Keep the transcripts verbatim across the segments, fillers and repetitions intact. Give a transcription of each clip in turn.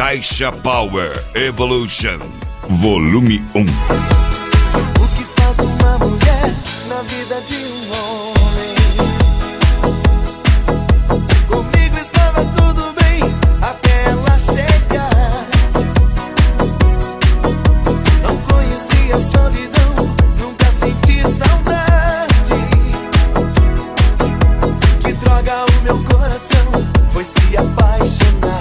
Caixa Power Evolution, volume um. O que faz uma mulher na vida de um homem? Comigo estava tudo bem até ela chegar. Não conhecia a solidão, nunca senti saudade. Que droga, o meu coração foi se apaixonar.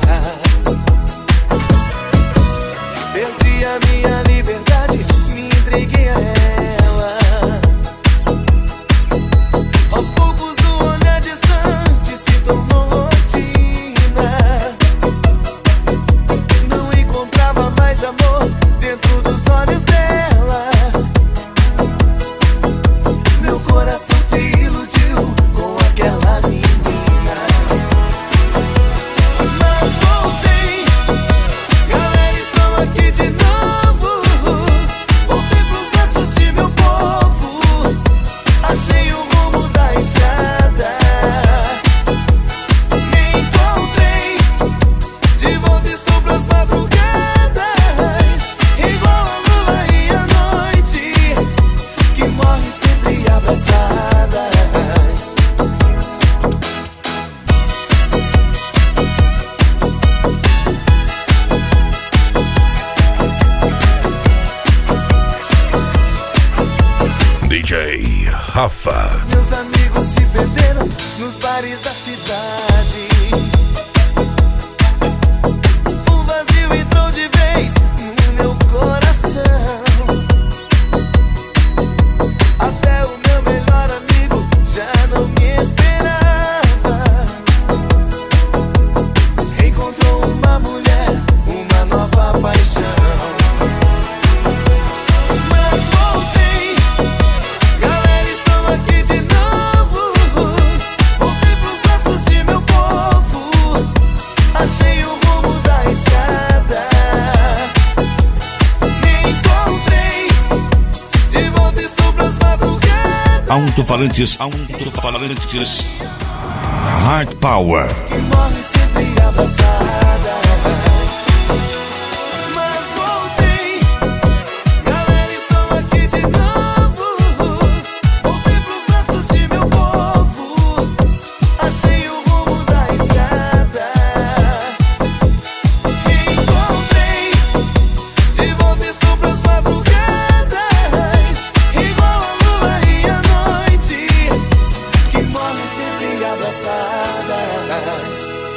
Perdi a minha liberdade, me entreguei a ela. Aos poucos o olhar distante se tornou rotina. Não encontrava mais amor dentro dos olhos dela. Meu coração se iludiu com aquela menina. Mas voltei, galera, estou aqui de novo. Voltei pros braços de meu povo. Achei o rumo da estrada. Me encontrei, de volta estou pras madrugadas. Igual a lua e a noite, que morre sempre abraçadas. D J Rafa. Meus amigos se perderam nos bares da cidade. Um vazio entrou de vez no meu coração. Até o meu melhor amigo já não me esperava. Encontrou uma mulher, uma nova paixão. Mas voltei, galera, estou aqui de novo. Voltei pros braços de meu povo. Achei o rumo da estrada. Me encontrei, de volta estou pras madrugadas. Alto-falantes, alto-falantes. Hard Power. Que morre sempre abraçadas. Mas voltei, galera, estou aqui de novo. Voltei pros braços de meu povo. Achei o rumo da estrada. Me encontrei, de volta estou pras madrugadas. Igual a lua e a noite, que morre sempre abraçadas.